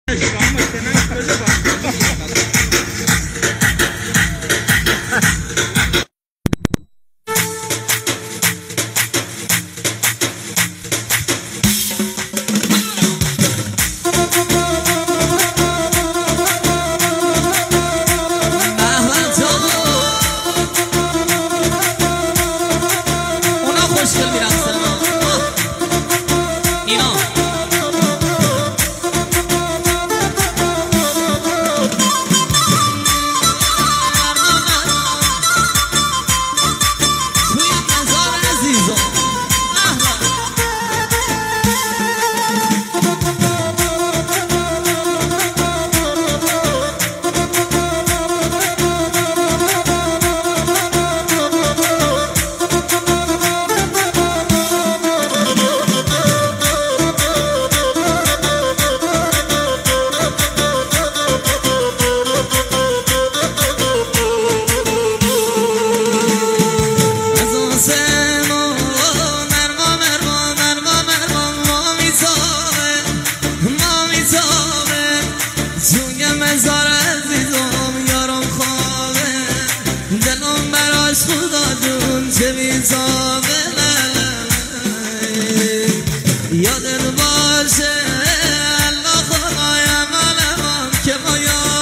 یادت باشه الله خدایم علمان که ما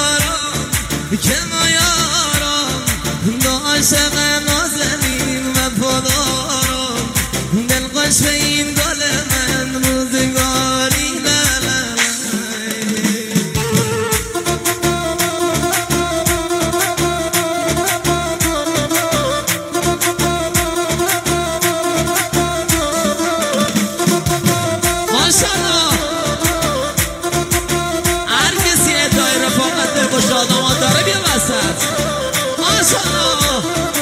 یارم دو عاشق نازنین و پدارم دلقش به این گل من روزگاری شادمان داره بیا وسط ماشاءالله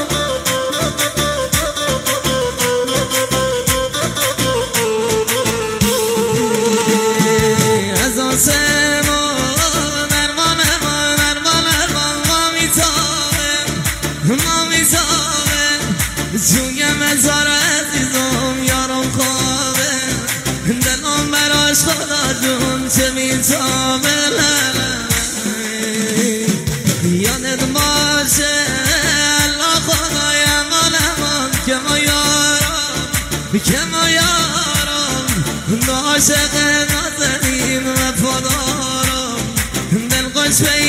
از آسمان مرمان ما میتابه جوی مزار عزیزم یارم خوابه دلم براش خدا جون چه میتابه یادت باشه الله خدایم علمان که ما یارم دو عاشق نازنین و پدارم دلقش به